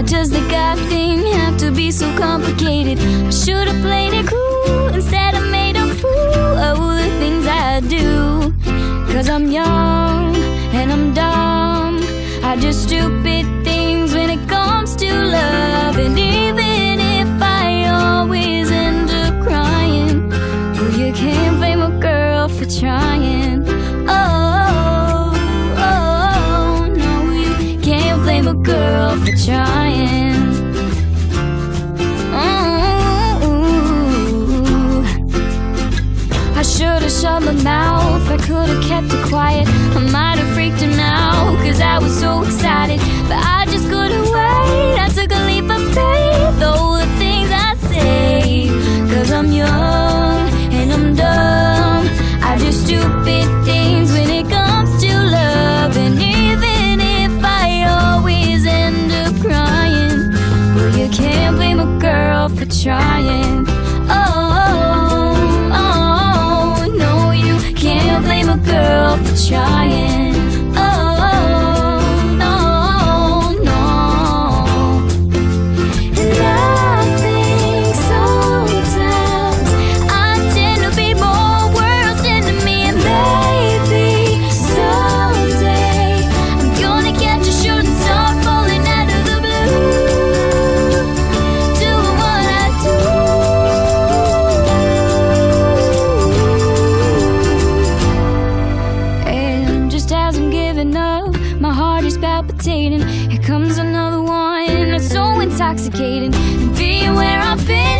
does the God thing have to be so complicated? I should've played it cool, instead I made a fool of all the things I do. Cause I'm young and I'm dumb, I do stupid things when it comes to love. And even if I always end up crying, well, you can't blame a girl for trying. Oh, no, you can't blame a girl for trying. I should've shut my mouth, I could've kept it quiet. I might've freaked him out, cause I was so excited. But I just couldn't wait, I took a leap of faith. All the things I say, cause I'm young and I'm dumb, I do stupid things when it comes to love. And even if I always end up crying, well, you can't blame a girl for trying. Can't blame a girl for trying. Oh, no, no. And I think sometimes I tend to be more worse than me. And maybe someday I'm gonna catch a shooting star falling out of the blue, doing what I do. As I'm giving up, my heart is palpitating. Here comes another one, it's so intoxicating. And being where I've been,